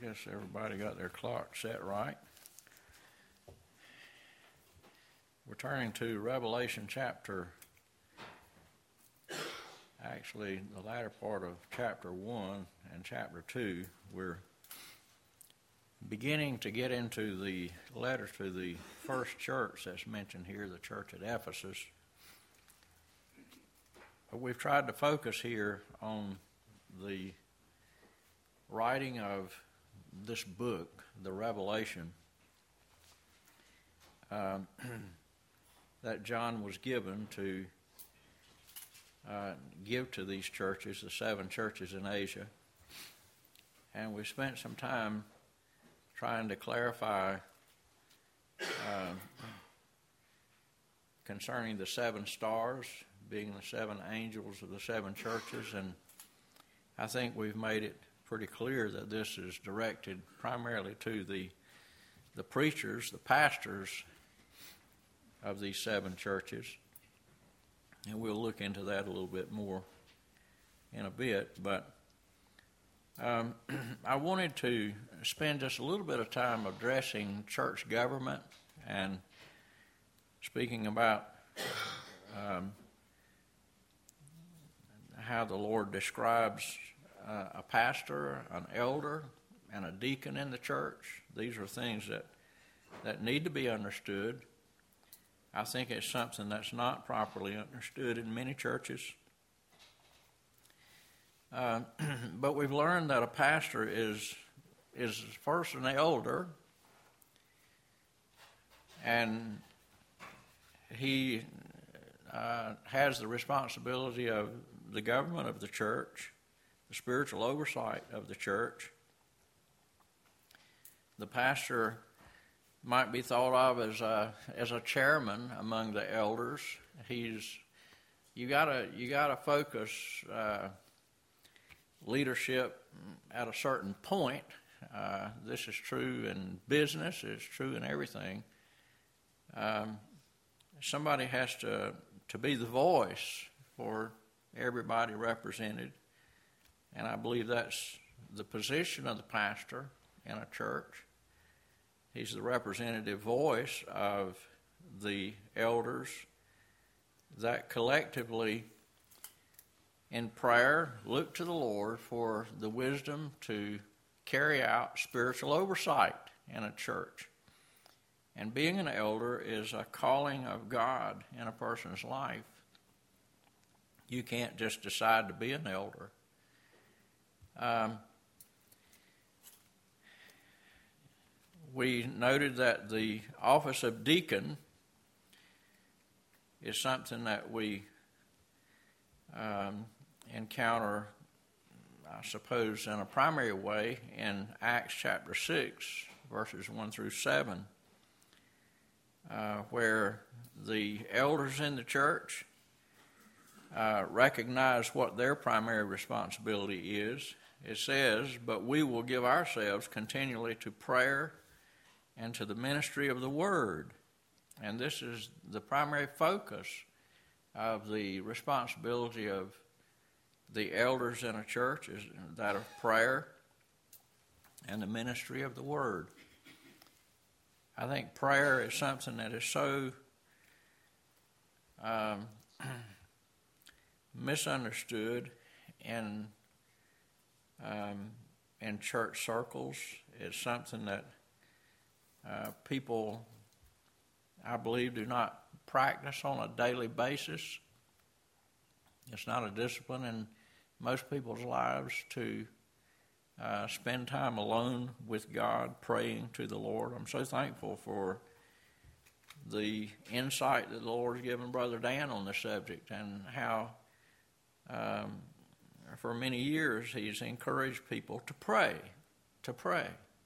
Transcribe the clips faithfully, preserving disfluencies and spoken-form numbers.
guess everybody got their clock set right. We're turning to Revelation chapter, actually the latter part of chapter one and chapter two. We're beginning to get into the letter to the first church that's mentioned here, the church at Ephesus. We've tried to focus here on the writing of this book, the Revelation, um, that John was given to uh, give to these churches, the seven churches in Asia. And we spent some time trying to clarify uh, concerning the seven stars being the seven angels of the seven churches, and I think we've made it pretty clear that this is directed primarily to the the preachers, the pastors of these seven churches, and we'll look into that a little bit more in a bit. But um, I wanted to spend just a little bit of time addressing church government and speaking about um, how the Lord describes uh, a pastor, an elder, and a deacon in the church. These are things that, that need to be understood. I think it's something that's not properly understood in many churches. Uh, but we've learned that a pastor is is first an elder, and he uh, has the responsibility of the government of the church, the spiritual oversight of the church. The pastor might be thought of as a as a chairman among the elders. He's you gotta you gotta focus uh, leadership at a certain point. Uh, this is true in business. It's true in everything. Um, somebody has to to be the voice for everybody represented, and I believe that's the position of the pastor in a church. He's the representative voice of the elders that collectively, in prayer, look to the Lord for the wisdom to carry out spiritual oversight in a church. And being an elder is a calling of God in a person's life. You can't just decide to be an elder. Um, we noted that the office of deacon is something that we um, encounter, I suppose, in a primary way in Acts chapter six, verses one through seven, uh, where the elders in the church Uh, recognize what their primary responsibility is. It says, but we will give ourselves continually to prayer and to the ministry of the word. And this is the primary focus of the responsibility of the elders in a church, is that of prayer and the ministry of the word. I think prayer is something that is so um, misunderstood in um, in church circles. It's something that uh, people, I believe, do not practice on a daily basis. It's not a discipline in most people's lives to uh, spend time alone with God, praying to the Lord. I'm so thankful for the insight that the Lord has given Brother Dan on the subject, and how Um, for many years, he's encouraged people to pray, to pray.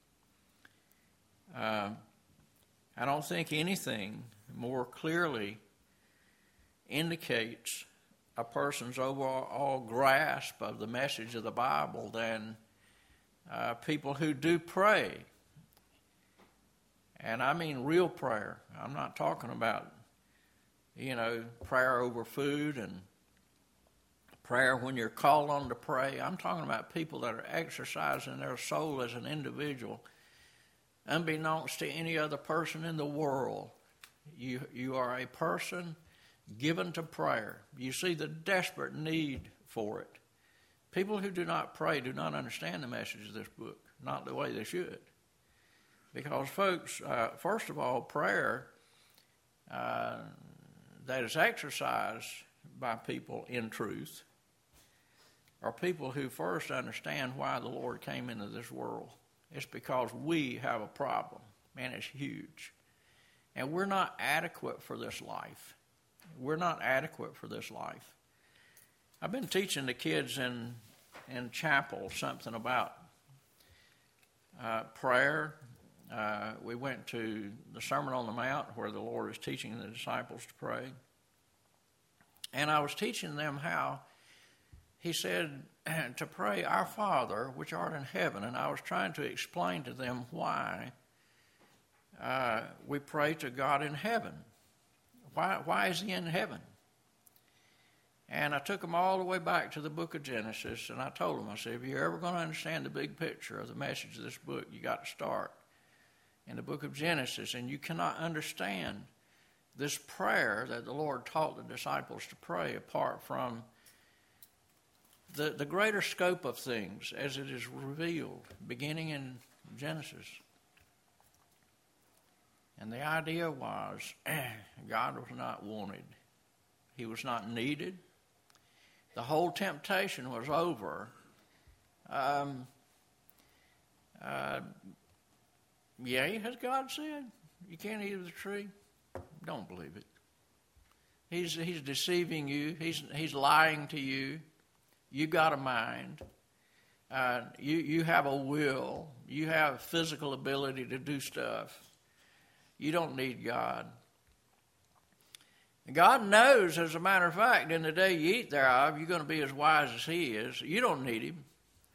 Uh, I don't think anything more clearly indicates a person's overall grasp of the message of the Bible than uh, people who do pray. And I mean real prayer. I'm not talking about, you know, prayer over food and prayer when you're called on to pray. I'm talking about people that are exercising their soul as an individual, unbeknownst to any other person in the world. You, you are a person given to prayer. You see the desperate need for it. People who do not pray do not understand the message of this book, not the way they should. Because, folks, uh, first of all, prayer uh, that is exercised by people in truth are people who first understand why the Lord came into this world. It's because we have a problem, and it's huge. And we're not adequate for this life. We're not adequate for this life. I've been teaching the kids in in chapel something about uh, prayer. Uh, we went to the Sermon on the Mount where the Lord is teaching the disciples to pray. And I was teaching them how he said to pray, "Our Father, which art in heaven." And I was trying to explain to them why uh, we pray to God in heaven. Why, why is he in heaven? And I took them all the way back to the book of Genesis, and I told them, I said, if you're ever going to understand the big picture of the message of this book, you got to start in the book of Genesis. And you cannot understand this prayer that the Lord taught the disciples to pray apart from the, the greater scope of things as it is revealed, beginning in Genesis. And the idea was God was not wanted. He was not needed. The whole temptation was over. Um, uh, yea, has God said, you can't eat of the tree? Don't believe it. He's he's deceiving you. He's he's lying to you. You got a mind. Uh, you you have a will. You have physical ability to do stuff. You don't need God. God knows, as a matter of fact, in the day you eat thereof, you're going to be as wise as he is. You don't need him.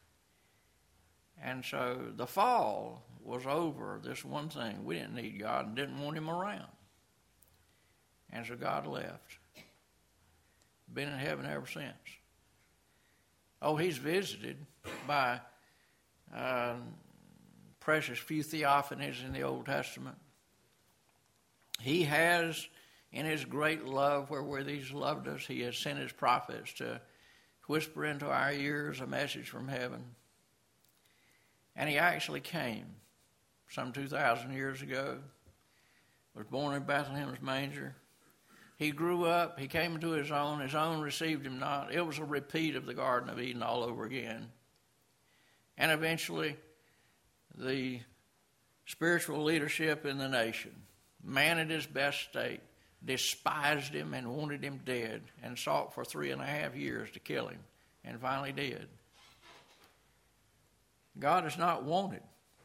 And so the fall was over this one thing. We didn't need God and didn't want him around. And so God left. Been in heaven ever since. Oh, he's visited by uh, precious few theophanies in the Old Testament. He has, in his great love wherewith he's loved us, he has sent his prophets to whisper into our ears a message from heaven. And he actually came some two thousand years ago, was born in Bethlehem's manger. He grew up, he came into his own, his own received him not. It was a repeat of the Garden of Eden all over again. And eventually, the spiritual leadership in the nation, man at his best state, despised him and wanted him dead and sought for three and a half years to kill him and finally did. God is not wanted.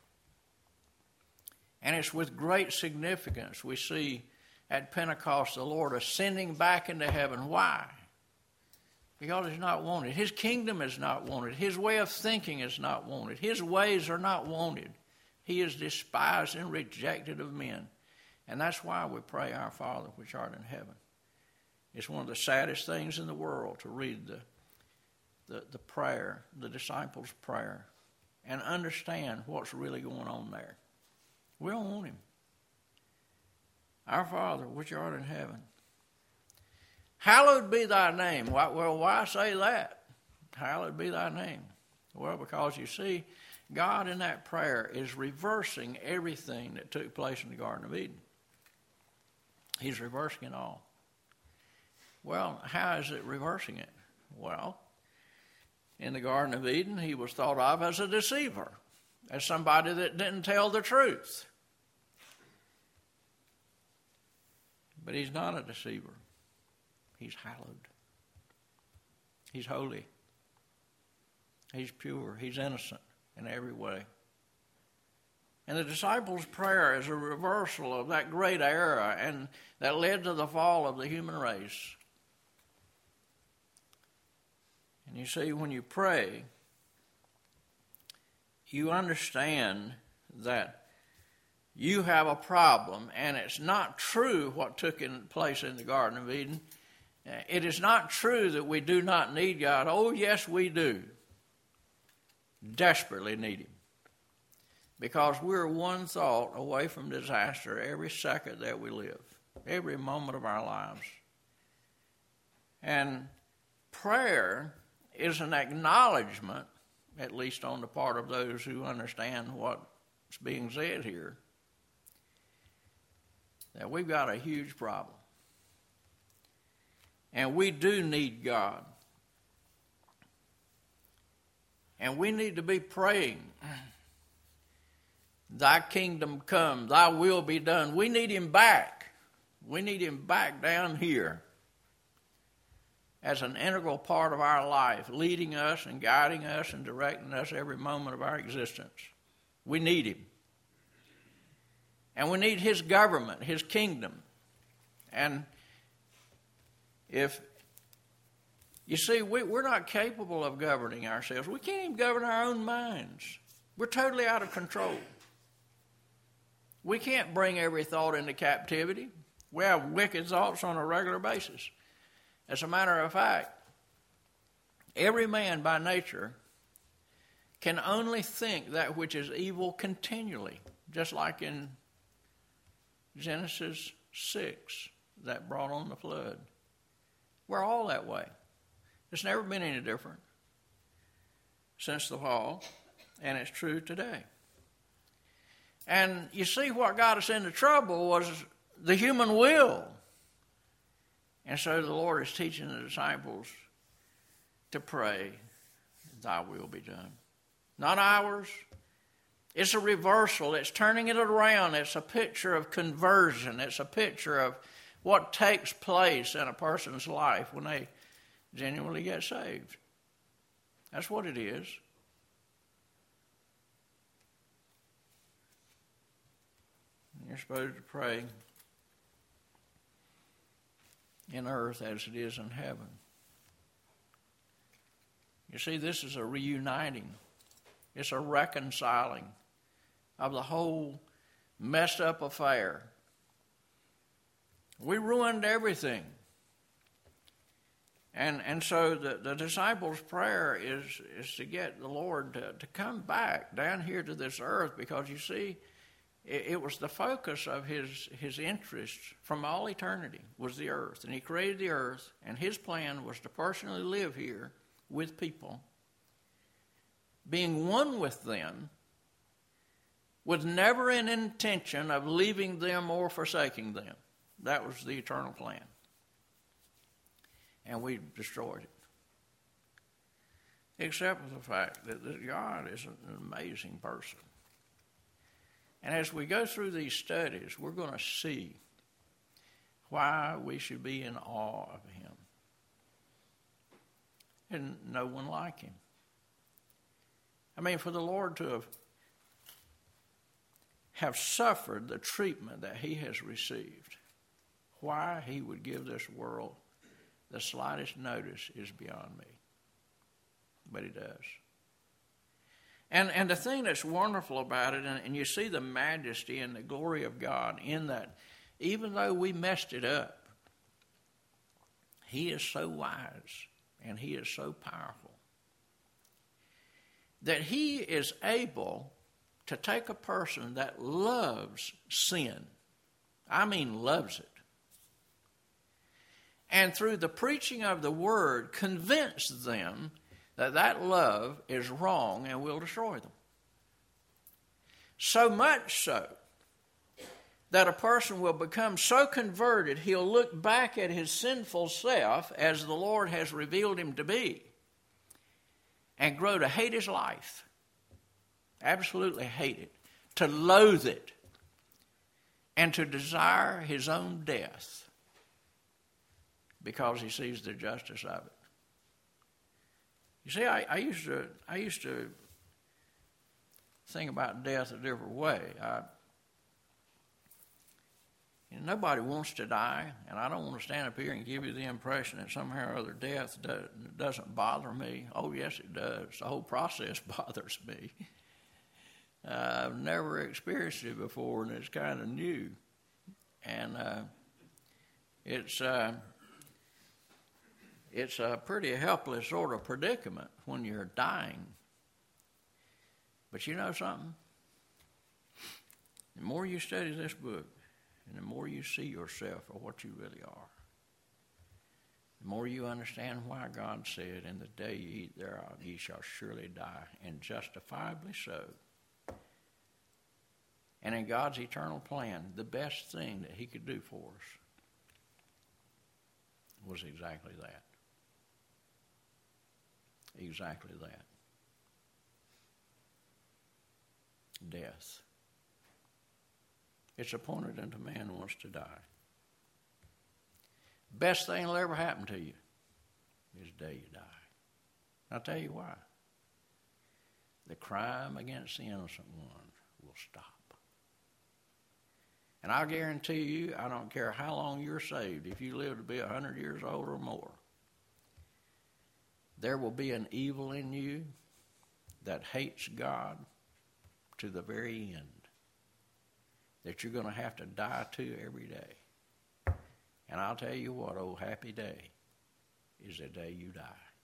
And it's with great significance we see at Pentecost the Lord ascending back into heaven. Why? Because he's not wanted. His kingdom is not wanted. His way of thinking is not wanted. His ways are not wanted. He is despised and rejected of men. And that's why we pray, Our Father, which art in heaven. It's one of the saddest things in the world to read the, the, the prayer, the disciples' prayer, and understand what's really going on there. We don't want him. Our Father, which art in heaven. Hallowed be thy name. Why, well, why say that? Hallowed be thy name. Well, because you see, God in that prayer is reversing everything that took place in the Garden of Eden. He's reversing it all. Well, how is it reversing it? Well, in the Garden of Eden, he was thought of as a deceiver, as somebody that didn't tell the truth. But he's not a deceiver. He's hallowed. He's holy. He's pure. He's innocent in every way. And the disciples' prayer is a reversal of that great era and that led to the fall of the human race. And you see, when you pray, you understand that you have a problem, and it's not true what took in place in the Garden of Eden. It is not true that we do not need God. Oh, yes, we do. Desperately need Him. Because we're one thought away from disaster every second that we live, every moment of our lives. And prayer is an acknowledgement, at least on the part of those who understand what's being said here, that we've got a huge problem. And we do need God. And we need to be praying, Thy kingdom come, Thy will be done. We need Him back. We need Him back down here as an integral part of our life, leading us and guiding us and directing us every moment of our existence. We need Him. And we need His government, His kingdom. And if, you see, we, we're not capable of governing ourselves. We can't even govern our own minds. We're totally out of control. We can't bring every thought into captivity. We have wicked thoughts on a regular basis. As a matter of fact, every man by nature can only think that which is evil continually, just like in Genesis six that brought on the flood. We're all that way. It's never been any different since the fall, and it's true today. And you see, what got us into trouble was the human will. And so the Lord is teaching the disciples to pray, Thy will be done. Not ours. It's a reversal. It's turning it around. It's a picture of conversion. It's a picture of what takes place in a person's life when they genuinely get saved. That's what it is. You're supposed to pray in earth as it is in heaven. You see, this is a reuniting. It's a reconciling of the whole messed up affair. We ruined everything. And and so the, the disciples' prayer is, is to get the Lord to, to come back down here to this earth, because you see, it, it was the focus of his, his interest from all eternity was the earth. And He created the earth, and His plan was to personally live here with people, being one with them, with never an intention of leaving them or forsaking them. That was the eternal plan. And we destroyed it. Except for the fact that, that God is an amazing person. And as we go through these studies, we're going to see why we should be in awe of Him. And no one like Him. I mean, for the Lord to have, have suffered the treatment that He has received, why He would give this world the slightest notice is beyond me. But He does. And and the thing that's wonderful about it, and, and you see the majesty and the glory of God in that, even though we messed it up, He is so wise and He is so powerful that He is able to take a person that loves sin, I mean loves it, and through the preaching of the Word convince them that that love is wrong and will destroy them. So much so that a person will become so converted he'll look back at his sinful self as the Lord has revealed him to be and grow to hate his life. Absolutely hate it. To loathe it. And to desire his own death because he sees the justice of it. You see, I, I used to I used to think about death a different way. I, you know, nobody wants to die, and I don't want to stand up here and give you the impression that somehow or other death do, doesn't bother me. Oh, yes, it does. The whole process bothers me. Uh, I've never experienced it before, and it's kind of new. And uh, it's... Uh, it's a pretty helpless sort of predicament when you're dying. But you know something? The more you study this book, and the more you see yourself for what you really are, the more you understand why God said, in the day you eat thereof, ye shall surely die, and justifiably so. And in God's eternal plan, the best thing that he could do for us was exactly that. Exactly that. Death. It's appointed unto man once to die. Best thing that'll ever happen to you is the day you die. I'll tell you why. The crime against the innocent one will stop. And I guarantee you, I don't care how long you're saved, if you live to be one hundred years old or more, there will be an evil in you that hates God to the very end, that you're going to have to die to every day. And I'll tell you what, oh happy day is the day you die.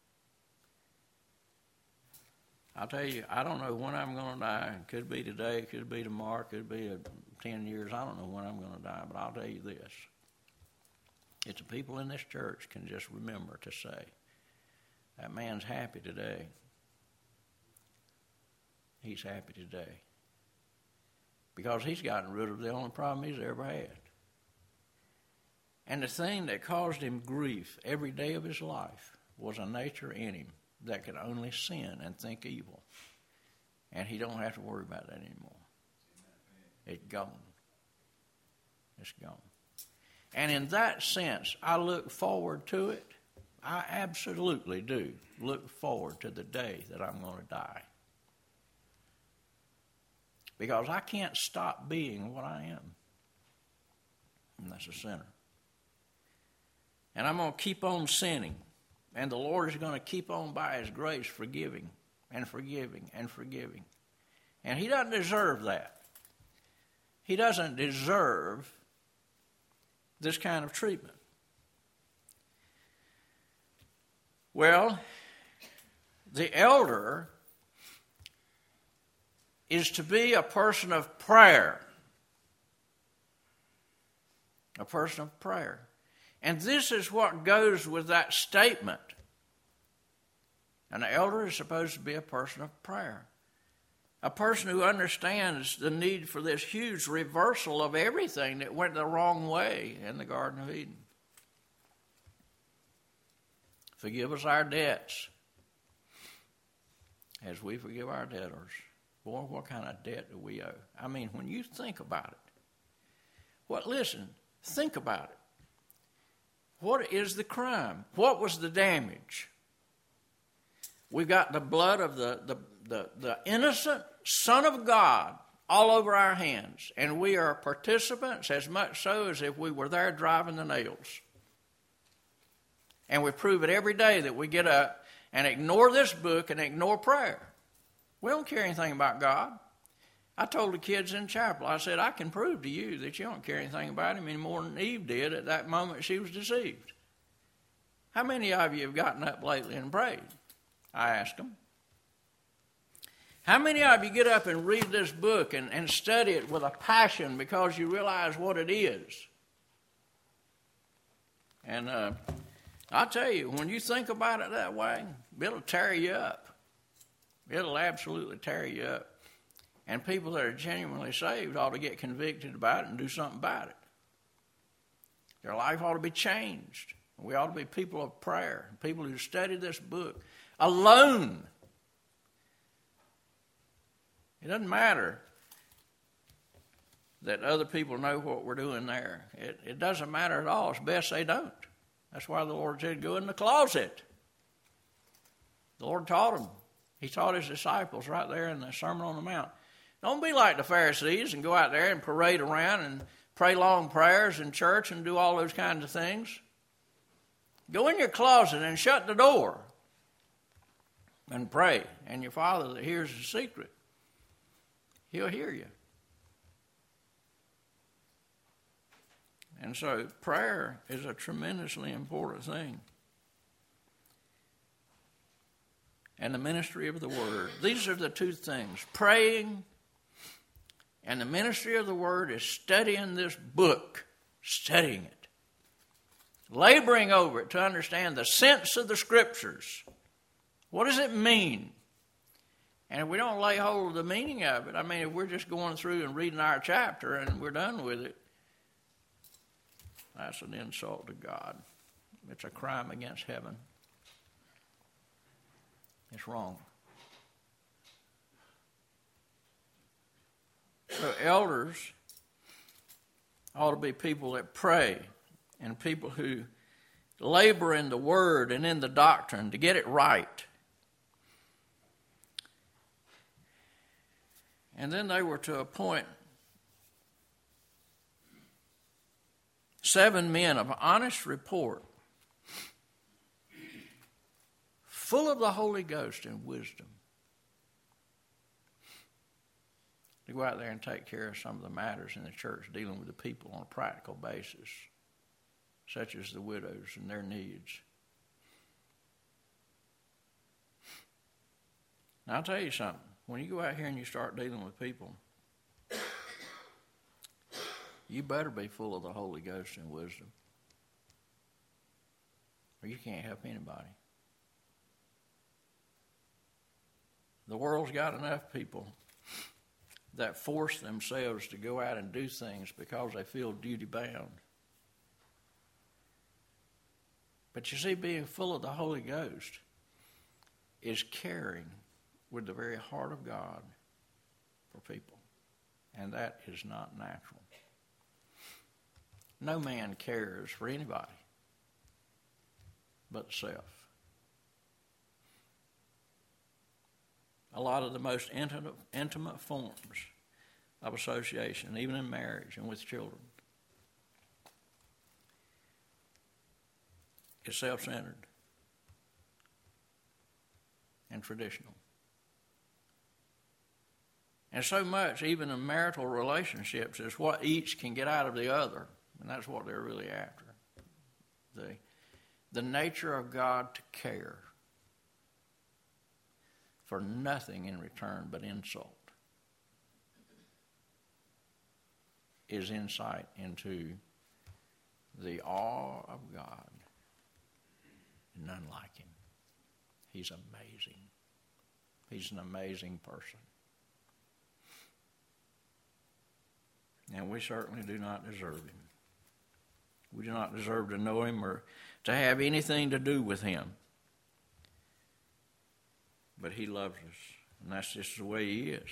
I'll tell you, I don't know when I'm going to die. It could be today, it could be tomorrow, it could be a, ten years. I don't know when I'm going to die, but I'll tell you this. If the people in this church can just remember to say, that man's happy today. He's happy today. Because he's gotten rid of the only problem he's ever had. And the thing that caused him grief every day of his life was a nature in him that could only sin and think evil. And he don't have to worry about that anymore. It's gone. It's gone. And in that sense, I look forward to it. I absolutely do look forward to the day that I'm going to die. Because I can't stop being what I am. And that's a sinner. And I'm going to keep on sinning. And the Lord is going to keep on by his grace forgiving and forgiving and forgiving. And he doesn't deserve that. He doesn't deserve this kind of treatment. Well, the elder is to be a person of prayer. A person of prayer. And this is what goes with that statement. An elder is supposed to be a person of prayer. A person who understands the need for this huge reversal of everything that went the wrong way in the Garden of Eden. Forgive us our debts as we forgive our debtors. Boy, what kind of debt do we owe? I mean, when you think about it, what? Listen, think about it. What is the crime? What was the damage? We've got the blood of the, the, the, the innocent Son of God all over our hands, and we are participants as much so as if we were there driving the nails. And we prove it every day that we get up and ignore this book and ignore prayer. We don't care anything about God. I told the kids in chapel, I said, I can prove to you that you don't care anything about him any more than Eve did at that moment she was deceived. How many of you have gotten up lately and prayed? I asked them. How many of you get up and read this book and, and study it with a passion because you realize what it is? And uh, I'll tell you, when you think about it that way, it'll tear you up. It'll absolutely tear you up. And people that are genuinely saved ought to get convicted about it and do something about it. Their life ought to be changed. We ought to be people of prayer, people who study this book alone. It doesn't matter that other people know what we're doing there. It, it doesn't matter at all. It's best they don't. That's why the Lord said, go in the closet. The Lord taught them. He taught his disciples right there in the Sermon on the Mount. Don't be like the Pharisees and go out there and parade around and pray long prayers in church and do all those kinds of things. Go in your closet and shut the door and pray. And your Father that hears the secret, he'll hear you. And so prayer is a tremendously important thing. and the ministry of the word. These are the two things. Praying and the ministry of the word is studying this book, studying it, laboring over it to understand the sense of the Scriptures. What does it mean? And if we don't lay hold of the meaning of it, I mean, if we're just going through and reading our chapter and we're done with it, that's an insult to God. It's a crime against heaven. It's wrong. So elders ought to be people that pray and people who labor in the word and in the doctrine to get it right. And then they were to appoint seven men of honest report, full of the Holy Ghost and wisdom, to go out there and take care of some of the matters in the church dealing with the people on a practical basis, such as the widows and their needs. Now, I'll tell you something. When you go out here and you start dealing with people, you better be full of the Holy Ghost and wisdom, or you can't help anybody. The world's got enough people that force themselves to go out and do things because they feel duty-bound. But you see, being full of the Holy Ghost is caring with the very heart of God for people. And that is not natural. No man cares for anybody but self. A lot of the most intimate, intimate forms of association, even in marriage and with children, is self-centered and traditional. And so much, even in marital relationships, is what each can get out of the other. And that's what they're really after. The, the nature of God to care for nothing in return but insult is insight into the awe of God. None like him. He's amazing. He's an amazing person. And we certainly do not deserve him. We do not deserve to know him or to have anything to do with him. But he loves us, and that's just the way he is.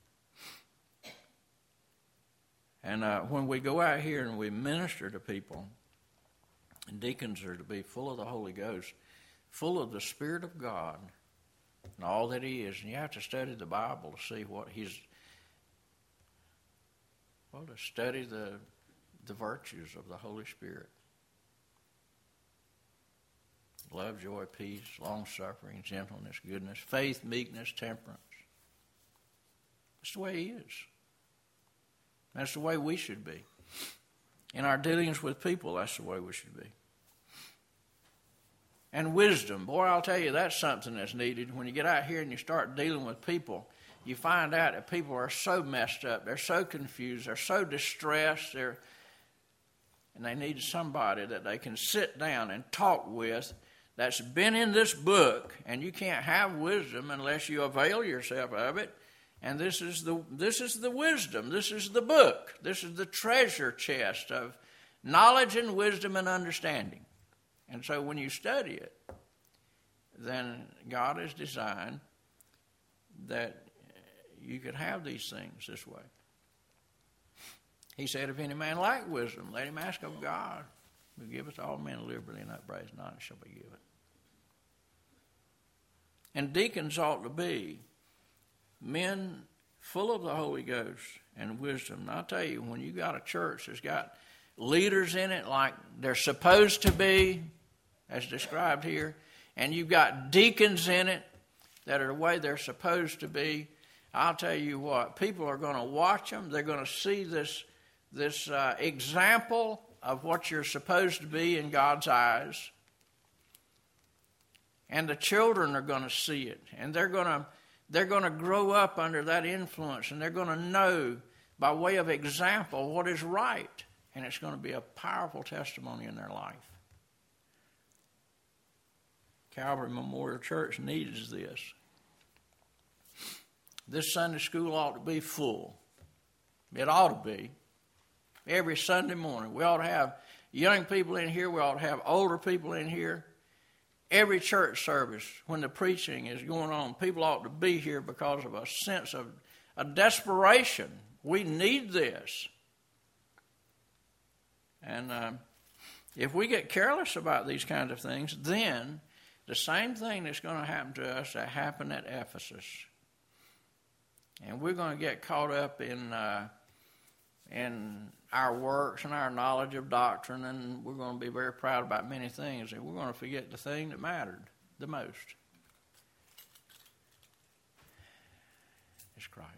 And uh, when we go out here and we minister to people, and deacons are to be full of the Holy Ghost, full of the Spirit of God, and all that he is. And you have to study the Bible to see what he's, well, to study the, the virtues of the Holy Spirit. Love, joy, peace, long-suffering, gentleness, goodness, faith, meekness, temperance. That's the way he is. That's the way we should be. In our dealings with people, that's the way we should be. And wisdom. Boy, I'll tell you, that's something that's needed. When you get out here and you start dealing with people, you find out that people are so messed up. They're so confused. They're so distressed. They're, and they need somebody that they can sit down and talk with that's been in this book, and you can't have wisdom unless you avail yourself of it. And this is the this is the wisdom. This is the book. This is the treasure chest of knowledge and wisdom and understanding. And so when you study it, then God has designed that you could have these things this way. He said, if any man lack wisdom, let him ask of God, who giveth all men liberally and upbraideth not, and shall be given. And deacons ought to be men full of the Holy Ghost and wisdom. And I'll tell you, when you got a church that's got leaders in it like they're supposed to be, as described here, and you've got deacons in it that are the way they're supposed to be, I'll tell you what, people are going to watch them. They're going to see this, this uh, example of what you're supposed to be in God's eyes. And the children are going to see it. And they're going to they're going to grow up under that influence. And they're going to know by way of example what is right. And it's going to be a powerful testimony in their life. Calvary Memorial Church needs this. This Sunday school ought to be full. It ought to be. Every Sunday morning. We ought to have young people in here. We ought to have older people in here. Every church service, when the preaching is going on, people ought to be here because of a sense of a desperation. We need this. And uh, if we get careless about these kinds of things, then the same thing that's going to happen to us that happened at Ephesus. And we're going to get caught up in uh, in our works and our knowledge of doctrine, and we're going to be very proud about many things, and we're going to forget the thing that mattered the most. It's Christ.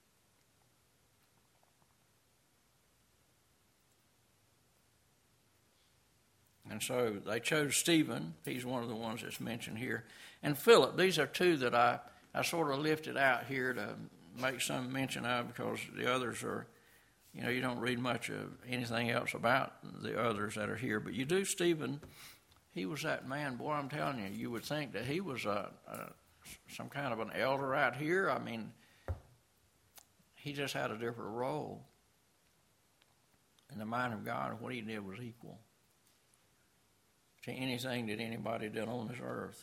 And so they chose Stephen. He's one of the ones that's mentioned here. And Philip. These are two that I, I sort of lifted out here to make some mention of, because the others are, you know, you don't read much of anything else about the others that are here. But you do, Stephen. He was that man. Boy, I'm telling you, you would think that he was a, a, some kind of an elder out here. I mean, he just had a different role. In the mind of God, what he did was equal to anything that anybody did on this earth.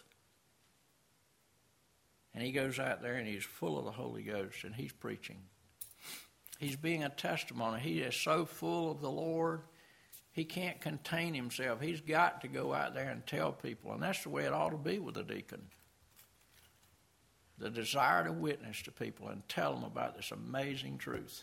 And he goes out there and he's full of the Holy Ghost and he's preaching. He's being a testimony. He is so full of the Lord, he can't contain himself. He's got to go out there and tell people. And that's the way it ought to be with a deacon. The desire to witness to people and tell them about this amazing truth.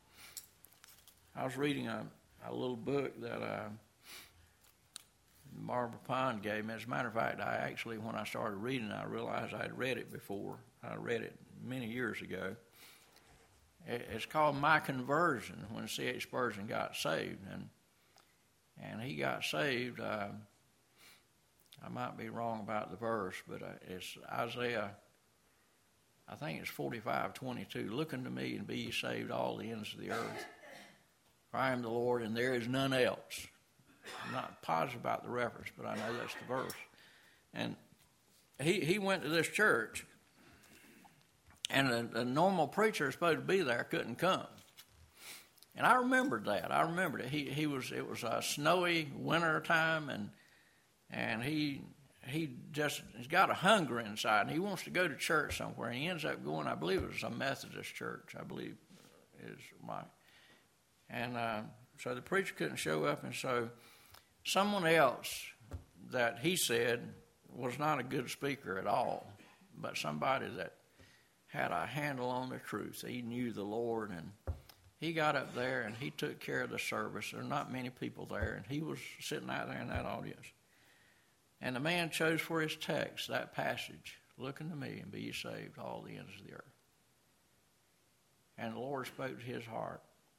I was reading a, a little book that uh, Barbara Pond gave me. As a matter of fact, I actually, when I started reading, I realized I had read it before. I read it many years ago. It's called My Conversion, when C H Spurgeon got saved. And and he got saved, uh, I might be wrong about the verse, but it's Isaiah, I think it's forty-five twenty-two. Look unto me and be ye saved, all the ends of the earth. For I am the Lord, and there is none else. I'm not positive about the reference, but I know that's the verse. And he, he went to this church, and a, a normal preacher supposed to be there couldn't come. And I remembered that. I remembered it. He he was it was a snowy winter time, and and he he just he's got a hunger inside, and he wants to go to church somewhere. And he ends up going, I believe it was a Methodist church. I believe is my. And uh, so the preacher couldn't show up, and so someone else that he said was not a good speaker at all, but somebody that had a handle on the truth. He knew the Lord, and he got up there and he took care of the service. There were not many people there, and he was sitting out there in that audience. And the man chose for his text that passage, look unto me and be ye saved, all the ends of the earth. And the Lord spoke to his heart,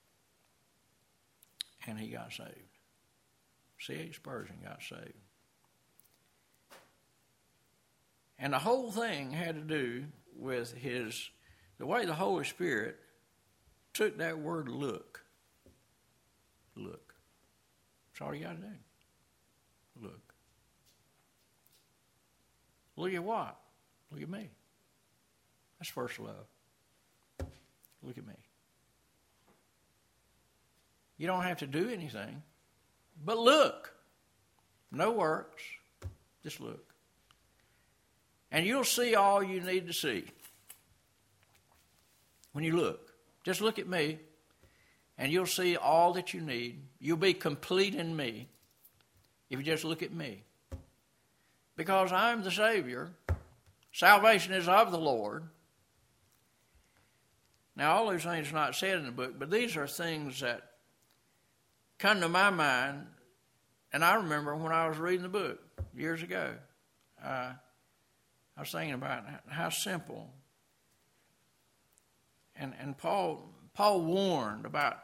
and he got saved. C H Spurgeon got saved. And the whole thing had to do with his, the way the Holy Spirit took that word look. Look. That's all you got to do. Look. Look at what? Look at me. That's first love. Look at me. You don't have to do anything, but look. No works. Just look. And you'll see all you need to see when you look. Just look at me, and you'll see all that you need. You'll be complete in me if you just look at me. Because I'm the Savior. Salvation is of the Lord. Now, all those things are not said in the book, but these are things that come to my mind. And I remember when I was reading the book years ago, uh, I was thinking about how simple. And and Paul Paul warned about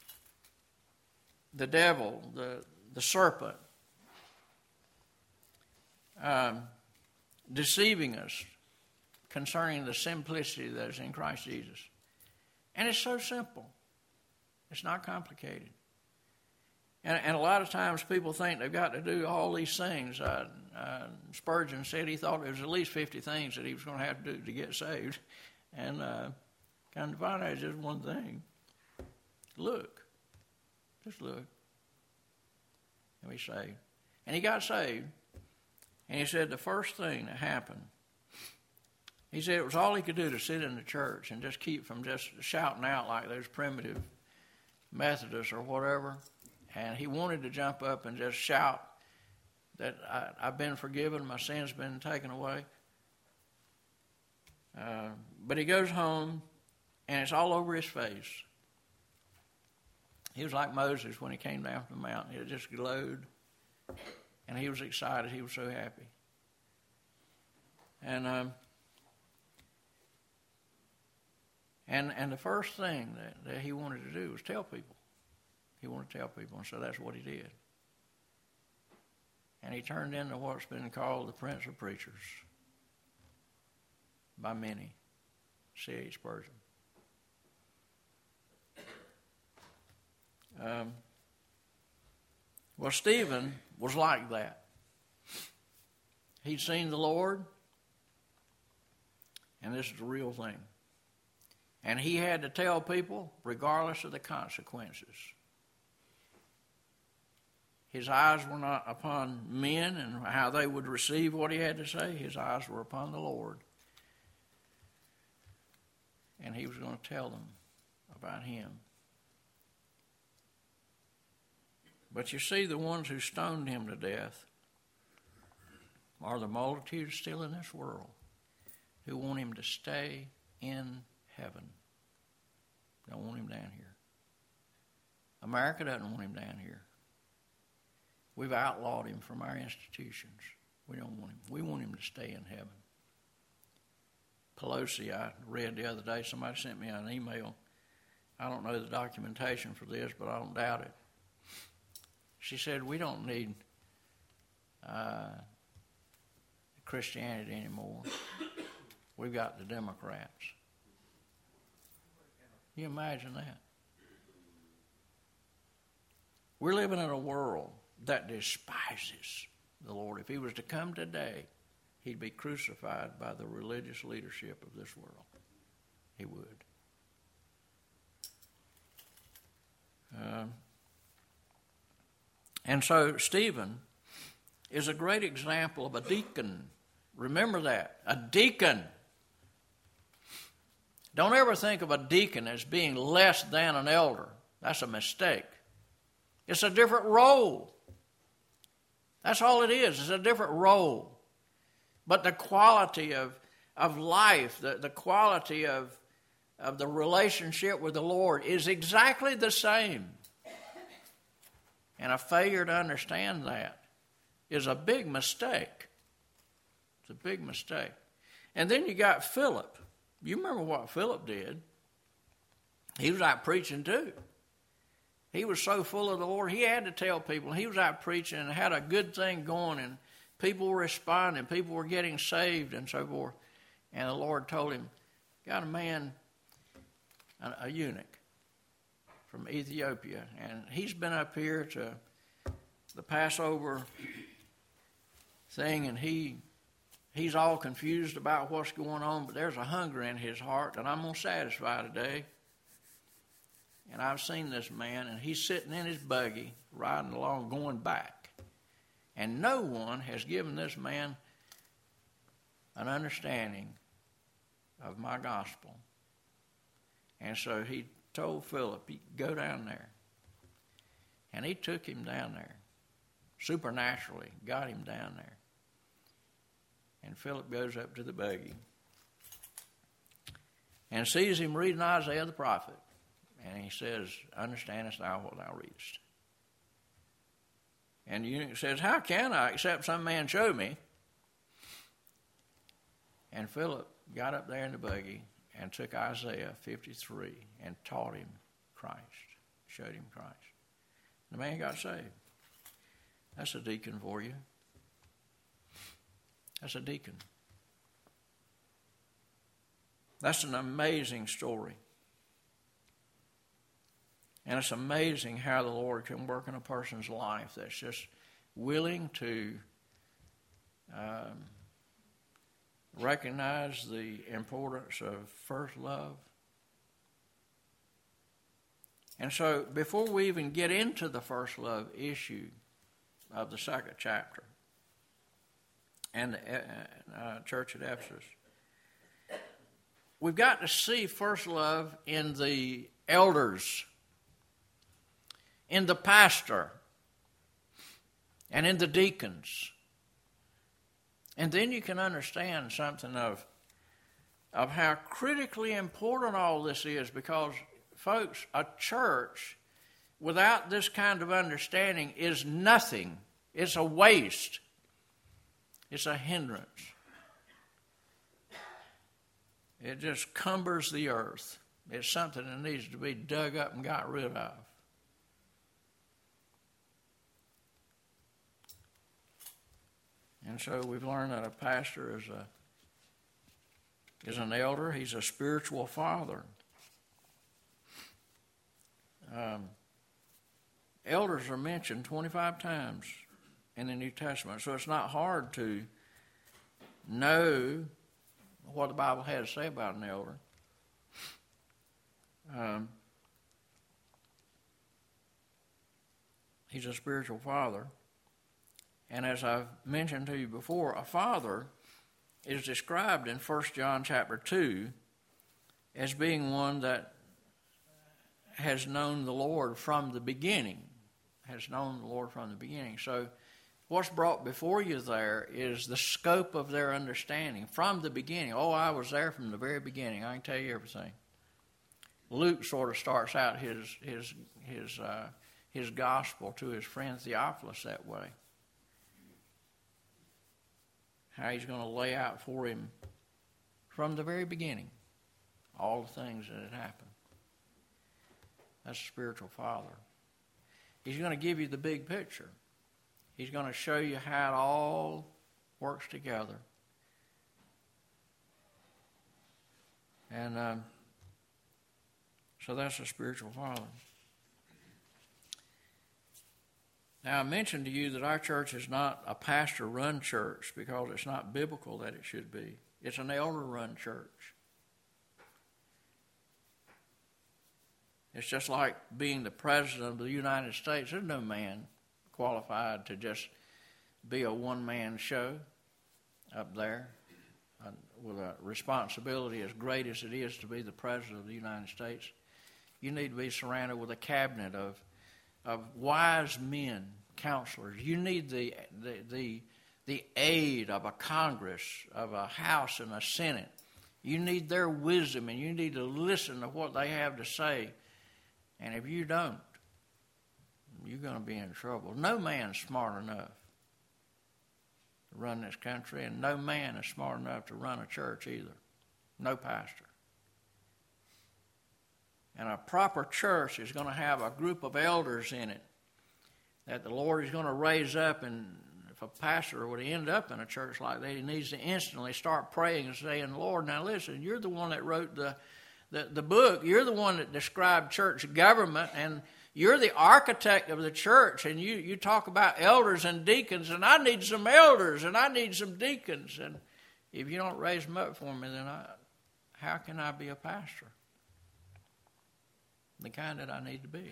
the devil, the the serpent, um, deceiving us concerning the simplicity that is in Christ Jesus. And it's so simple. It's not complicated. And, and a lot of times people think they've got to do all these things. Uh, uh, Spurgeon said he thought there was at least fifty things that he was going to have to do to get saved. And uh, kind of find out it's just one thing. Look. Just look. And be saved. And he got saved. And he said the first thing that happened, he said it was all he could do to sit in the church and just keep from just shouting out like those primitive Methodists or whatever. And he wanted to jump up and just shout that I, I've been forgiven, my sin's been taken away. Uh, but he goes home, and it's all over his face. He was like Moses when he came down from the mountain. It just glowed, and he was excited. He was so happy. And um, and and the first thing that, that he wanted to do was tell people. He wanted to tell people, and so that's what he did. And he turned into what's been called the Prince of Preachers by many, C H Spurgeon. Um, well, Stephen was like that. He'd seen the Lord, and this is the real thing. And he had to tell people regardless of the consequences. His eyes were not upon men and how they would receive what he had to say. His eyes were upon the Lord. And he was going to tell them about him. But you see, the ones who stoned him to death are the multitude still in this world who want him to stay in heaven. Don't want him down here. America doesn't want him down here. We've outlawed him from our institutions. We don't want him. We want him to stay in heaven. Pelosi, I read the other day, somebody sent me an email. I don't know the documentation for this, but I don't doubt it. She said, we don't need uh, Christianity anymore. We've got the Democrats. Can you imagine that? We're living in a world that despises the Lord. If he was to come today, he'd be crucified by the religious leadership of this world. He would. Um, and so Stephen is a great example of a deacon. Remember that. A deacon. Don't ever think of a deacon as being less than an elder. That's a mistake. It's a different role. That's all it is. It's a different role. But the quality of, of life, the, the quality of, of the relationship with the Lord is exactly the same. And a failure to understand that is a big mistake. It's a big mistake. And then you got Philip. You remember what Philip did. He was out preaching too. He was so full of the Lord, he had to tell people. He was out preaching and had a good thing going, and people were responding. People were getting saved and so forth. And the Lord told him, got a man, a, a eunuch from Ethiopia, and he's been up here to the Passover thing, and he he's all confused about what's going on, but there's a hunger in his heart that I'm going to satisfy today. And I've seen this man, and he's sitting in his buggy, riding along, going back. And no one has given this man an understanding of my gospel. And so he told Philip, go down there. And he took him down there. Supernaturally, got him down there. And Philip goes up to the buggy and sees him reading Isaiah the prophet. And he says, understandest thou what thou readest? And the eunuch says, how can I, except some man show me? And Philip got up there in the buggy and took Isaiah fifty-three and taught him Christ, showed him Christ. The man got saved. That's a deacon for you. That's a deacon. That's an amazing story. And it's amazing how the Lord can work in a person's life that's just willing to um, recognize the importance of first love. And so before we even get into the first love issue of the second chapter and the uh, church at Ephesus, we've got to see first love in the elders, in the pastor, and in the deacons. And then you can understand something of, of how critically important all this is, because, folks, a church without this kind of understanding is nothing. It's a waste. It's a hindrance. It just cumbers the earth. It's something that needs to be dug up and got rid of. And so we've learned that a pastor is a is an elder. He's a spiritual father. Um, elders are mentioned twenty-five times in the New Testament, so it's not hard to know what the Bible has to say about an elder. Um, he's a spiritual father. And as I've mentioned to you before, a father is described in First John chapter two as being one that has known the Lord from the beginning, has known the Lord from the beginning. So what's brought before you there is the scope of their understanding from the beginning. Oh, I was there from the very beginning. I can tell you everything. Luke sort of starts out his his his uh, his gospel to his friend Theophilus that way. How he's going to lay out for him from the very beginning all the things that had happened. That's a spiritual father. He's going to give you the big picture. He's going to show you how it all works together. And um, so that's a spiritual father. Now, I mentioned to you that our church is not a pastor-run church because it's not biblical that it should be. It's an elder-run church. It's just like being the president of the United States. There's no man qualified to just be a one-man show up there uh, with a responsibility as great as it is to be the president of the United States. You need to be surrounded with a cabinet of of wise men, counselors. You need the, the the the aid of a Congress, of a House and a Senate. You need their wisdom, and you need to listen to what they have to say. And if you don't, you're going to be in trouble. No man's smart enough to run this country, and no man is smart enough to run a church either. No pastor. And a proper church is going to have a group of elders in it that the Lord is going to raise up. And if a pastor would end up in a church like that, he needs to instantly start praying and saying, Lord, now listen, you're the one that wrote the, the, the book. You're the one that described church government, and you're the architect of the church. And you, you talk about elders and deacons, and I need some elders, and I need some deacons. And if you don't raise them up for me, then I, how can I be a pastor? The kind that I need to be.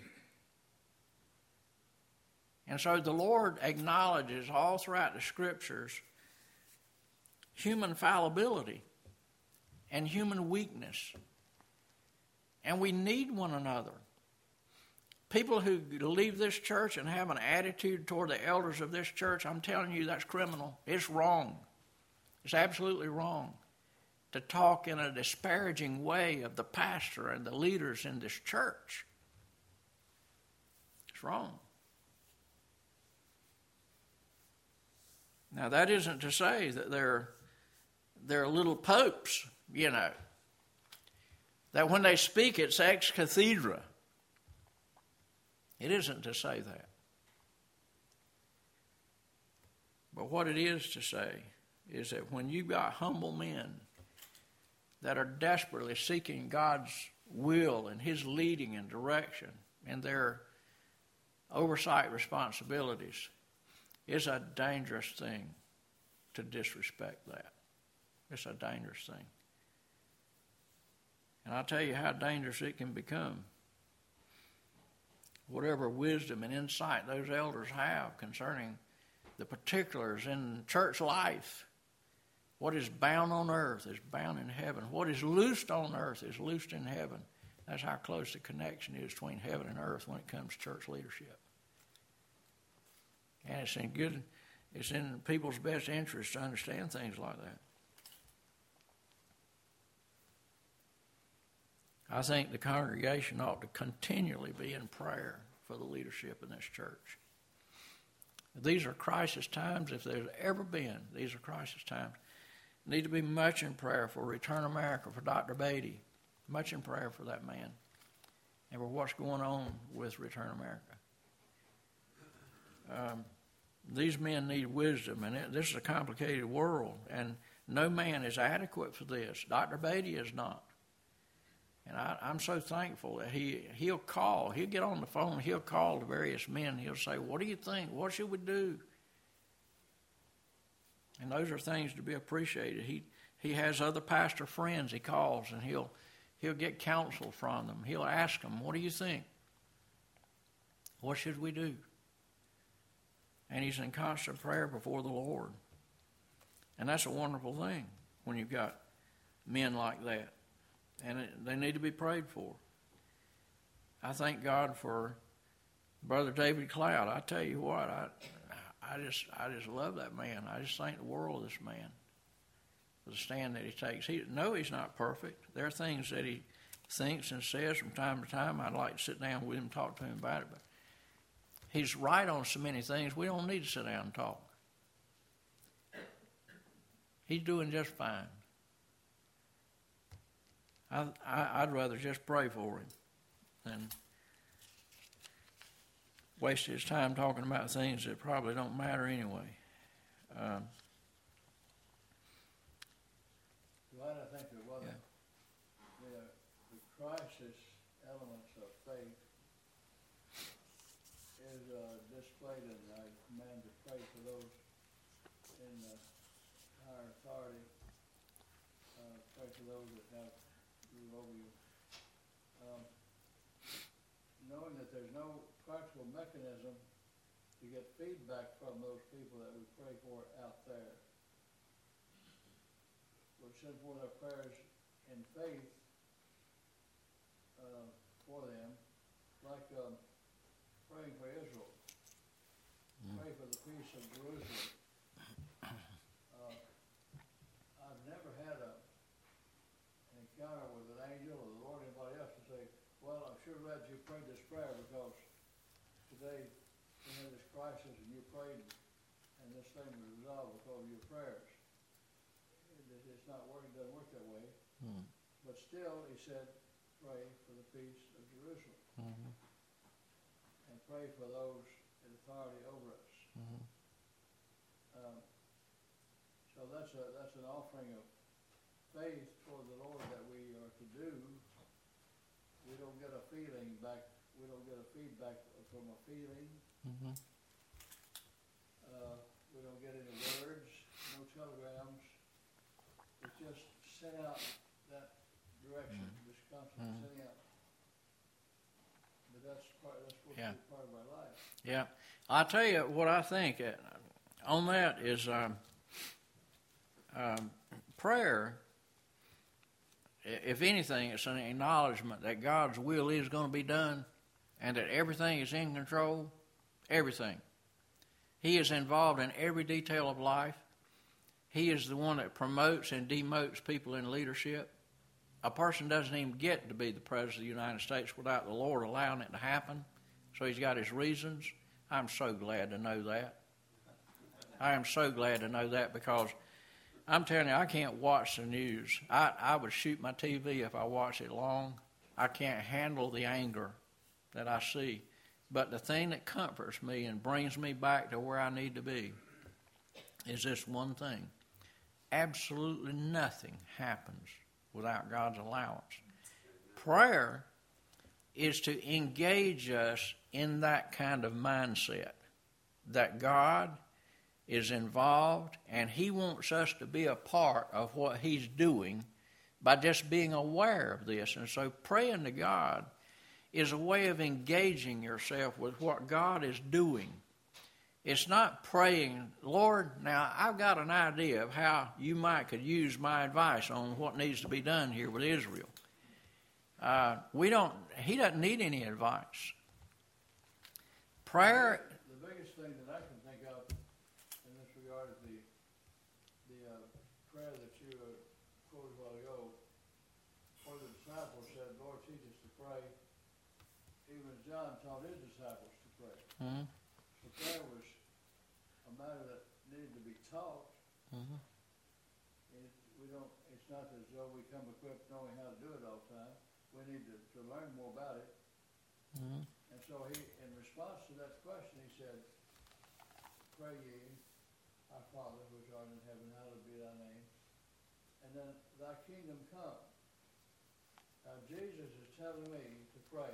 And so the Lord acknowledges all throughout the Scriptures human fallibility and human weakness. And we need one another. People who leave this church and have an attitude toward the elders of this church, I'm telling you, that's criminal. It's wrong. It's absolutely wrong to talk in a disparaging way of the pastor and the leaders in this church. It's wrong. Now, that isn't to say that they're, they're little popes, you know, that when they speak it's ex cathedra. It isn't to say that. But what it is to say is that when you've got humble men that are desperately seeking God's will and His leading and direction in their oversight responsibilities, is a dangerous thing to disrespect that. It's a dangerous thing. And I'll tell you how dangerous it can become. Whatever wisdom and insight those elders have concerning the particulars in church life, what is bound on earth is bound in heaven. What is loosed on earth is loosed in heaven. That's how close the connection is between heaven and earth when it comes to church leadership. And it's in good, it's in people's best interest to understand things like that. I think the congregation ought to continually be in prayer for the leadership in this church. These are crisis times. If there's ever been, these are crisis times. Need to be much in prayer for Return America, for Doctor Beatty. Much in prayer for that man and for what's going on with Return America. Um, these men need wisdom, and it, this is a complicated world, and no man is adequate for this. Doctor Beatty is not. And I, I'm so thankful that he, he'll call. He'll get on the phone. He'll call the various men. He'll say, what do you think? What should we do? And those are things to be appreciated. He he has other pastor friends he calls, and he'll he'll get counsel from them. He'll ask them, what do you think? What should we do? And he's in constant prayer before the Lord. And that's a wonderful thing when you've got men like that. And it, they need to be prayed for. I thank God for Brother David Cloud. I tell you what, I I just I just love that man. I just thank the world of this man for the stand that he takes. He no, he's not perfect. There are things that he thinks and says from time to time. I'd like to sit down with him and talk to him about it. But he's right on so many things. We don't need to sit down and talk. He's doing just fine. I, I, I'd rather just pray for him than waste his time talking about things that probably don't matter anyway. Um, Well, I think that one of the, the crisis elements of faith is uh, displayed in the command to pray for those in the higher authority, uh, pray for those that have rule over you. Um, knowing that there's no practical mechanism to get feedback from those people that we pray for out there. We send forth our prayers in faith uh, for them, like um, praying for Israel. Mm. Pray for the peace of Jerusalem. Uh, I've never had a, an encounter with an angel or the Lord or anybody else to say, well, I'm sure glad you prayed this prayer because today we had this crisis and you prayed and this thing was resolved because of your prayers. It's not working, doesn't work that way. Mm. But still, he said, pray for the peace of Jerusalem. Mm-hmm. And pray for those in authority over us. Mm-hmm. Um, so that's a that's an offering of faith toward the Lord that we are to do. We don't get a feeling back. We don't get a feedback from a feeling. Mm-hmm. Uh, we don't get any words, no telegrams. It's just send out that direction, mm-hmm. just constantly mm-hmm. sending out. But that's part. That's supposed yeah. to be part of our life. Yeah, I'll tell you what I think on that is um, um, prayer. If anything, it's an acknowledgement that God's will is going to be done, and that everything is in control. Everything. He is involved in every detail of life. He is the one that promotes and demotes people in leadership. A person doesn't even get to be the President of the United States without the Lord allowing it to happen. So he's got his reasons. I'm so glad to know that. I am so glad to know that because I'm telling you, I can't watch the news. I, I would shoot my T V if I watched it long. I can't handle the anger that I see. But the thing that comforts me and brings me back to where I need to be is this one thing. Absolutely nothing happens without God's allowance. Prayer is to engage us in that kind of mindset, that God is involved and He wants us to be a part of what He's doing by just being aware of this. And so praying to God is a way of engaging yourself with what God is doing. It's not praying, Lord, now I've got an idea of how you might could use my advice on what needs to be done here with Israel. Uh, we don't. He doesn't need any advice. Prayer. The biggest thing that I can think of in this regard is the the uh, prayer that you uh, quoted a while ago, where the disciples said, "Lord, teach us to pray." Even John taught his disciples to pray. Mm-hmm. So prayer was a matter that needed to be taught. Mm-hmm. It, we don't. It's not as though we come equipped knowing how to do it all the time. We need to, to learn more about it. Mm-hmm. And so he, in response to that question, he said, "Pray ye, our Father which art in heaven, hallowed be thy name, and then thy kingdom come." Now Jesus is telling me to pray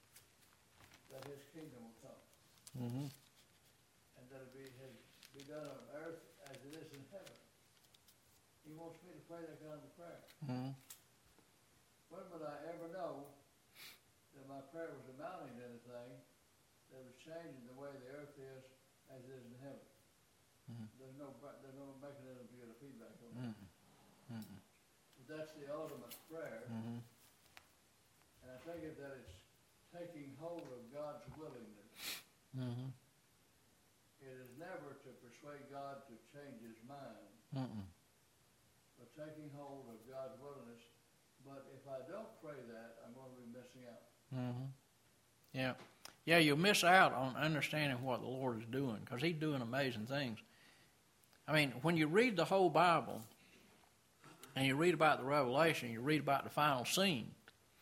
that His kingdom will come, Mm-hmm. and that it be, his, be done on earth as it is in heaven. He wants me to pray that kind of a prayer. Mm-hmm. When would I ever know that my prayer was amounting to anything that was changing the way the earth is as it is in heaven? Mm-hmm. There's no there's no mechanism to get a feedback on that. Mm-hmm. Mm-hmm. But that's the ultimate prayer. Mm-hmm. And I think it that it's taking hold of God's willingness. Mm-hmm. It is never to persuade God to change His mind, mm-hmm. but taking hold of God's willingness. But if I don't pray that, I'm going to be missing out. Mm-hmm. Yeah. Yeah, you'll miss out on understanding what the Lord is doing, because He's doing amazing things. I mean, when you read the whole Bible, and you read about the Revelation, you read about the final scene,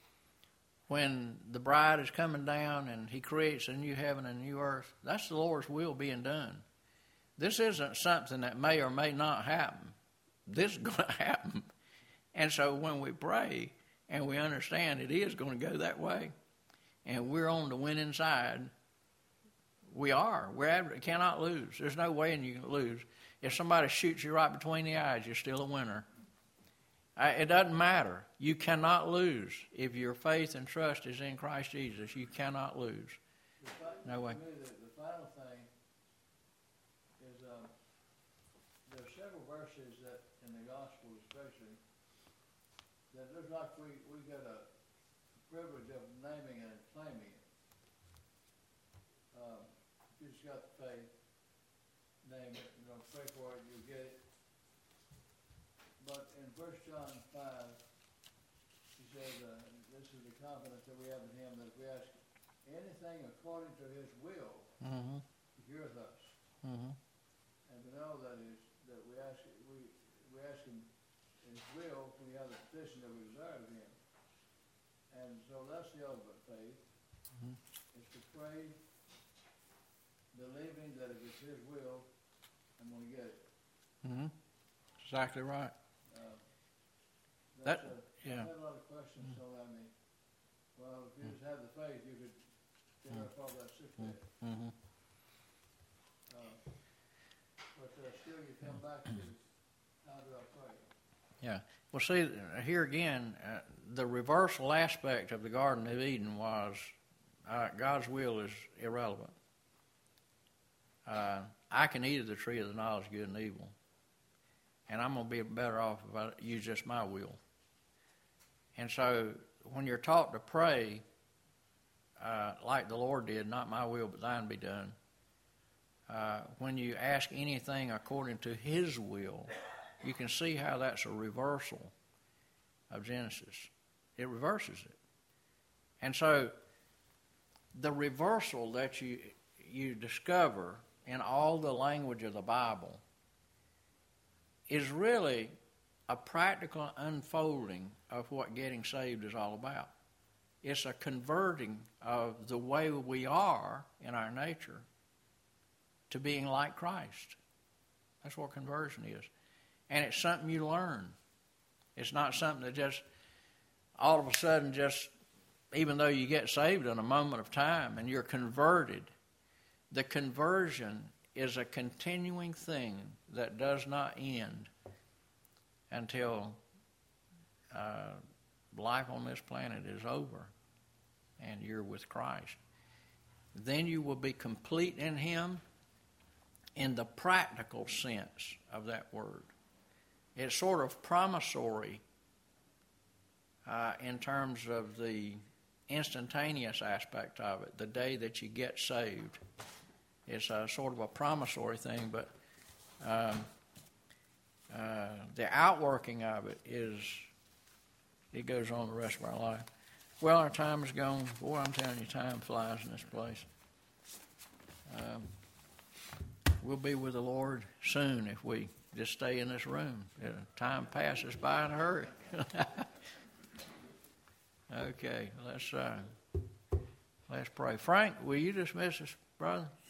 when the bride is coming down and He creates a new heaven and a new earth, that's the Lord's will being done. This isn't something that may or may not happen. This is going to happen. And so when we pray and we understand it is going to go that way, and we're on the winning side, we are. We cannot lose. There's no way you can lose. If somebody shoots you right between the eyes, you're still a winner. It doesn't matter. You cannot lose. If your faith and trust is in Christ Jesus, you cannot lose. No way. The, the final thing is um, there are several verses that in the gospel especially that looks like we, we get a privilege of naming and claiming it. Um, you just got the faith, name it, you know, pray for it, you get it. But in First John five, he says, uh, this is the confidence that we have in Him, that if we ask anything according to His will, mm-hmm. He heareth us. Mm-hmm. And we know that is that we ask we we ask Him in His will, we have the petition that we desire of Him. And so that's the ultimate faith, mm-hmm. is to pray, believing that if it's His will, I'm going to get it. Mm-hmm. Exactly right. Uh, that a, yeah. I've had a lot of questions mm-hmm. thrown at me. Well, if you just have the faith, you could get mm-hmm. up off that sick bed. Mm-hmm. Uh, but uh, still, you come back to how do I pray? Yeah. Well, see, here again, uh, the reversal aspect of the Garden of Eden was uh, God's will is irrelevant. Uh, I can eat of the tree of the knowledge of good and evil, and I'm going to be better off if I use just my will. And so when you're taught to pray uh, like the Lord did, not my will but thine be done, uh, when you ask anything according to His will, you can see how that's a reversal of Genesis. It reverses it. And so the reversal that you you discover in all the language of the Bible is really a practical unfolding of what getting saved is all about. It's a converting of the way we are in our nature to being like Christ. That's what conversion is. And it's something you learn. It's not something that just all of a sudden just, even though you get saved in a moment of time and you're converted, the conversion is a continuing thing that does not end until uh, life on this planet is over and you're with Christ. Then you will be complete in Him in the practical sense of that word. It's sort of promissory uh, in terms of the instantaneous aspect of it, the day that you get saved. It's a sort of a promissory thing, but um, uh, the outworking of it is, it goes on the rest of our life. Well, our time is gone. Boy, I'm telling you, time flies in this place. Um, we'll be with the Lord soon if we just stay in this room. Uh, time passes by in a hurry. Okay, let's uh, let's pray. Frank, will you dismiss us, brother?